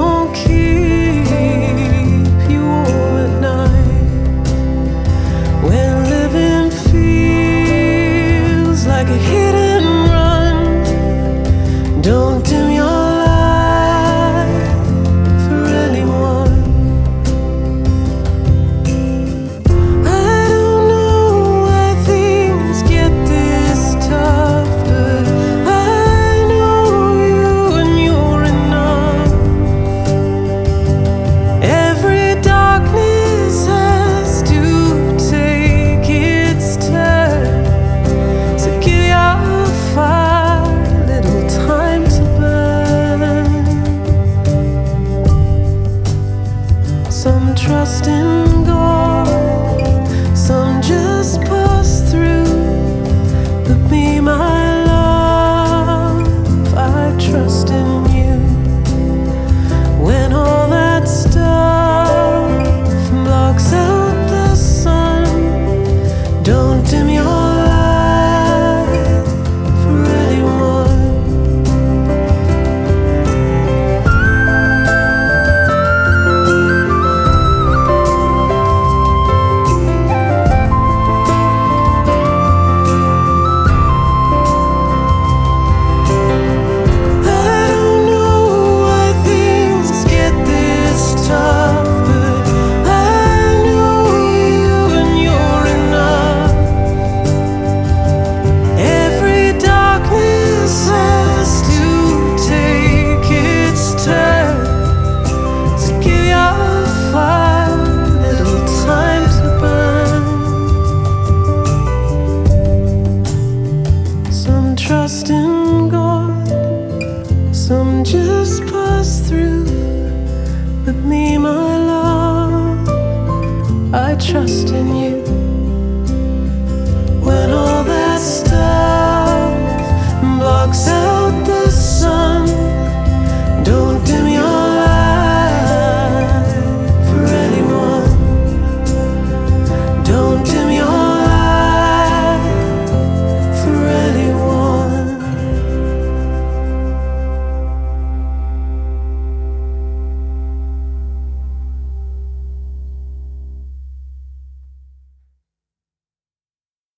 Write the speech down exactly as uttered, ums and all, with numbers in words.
don't keep you warm at night, when living feels like a hit and run. Don't dim your light for anyone. I don't know why things get this tough, but I know you and you're enough. Every darkness has to take its turn, so give your fire a little time to burn. Some trust in God, some just pass through. But me, my love, I trust in you. When all that stuff blocks out the sun, don't dim your light for anyone. I don't know why things get this tough, but I know you and you're enough. Every darkness has to take its turn, so give your fire a little time to burn. Some trust in God, some just pass through. But me, my love, I trust in you.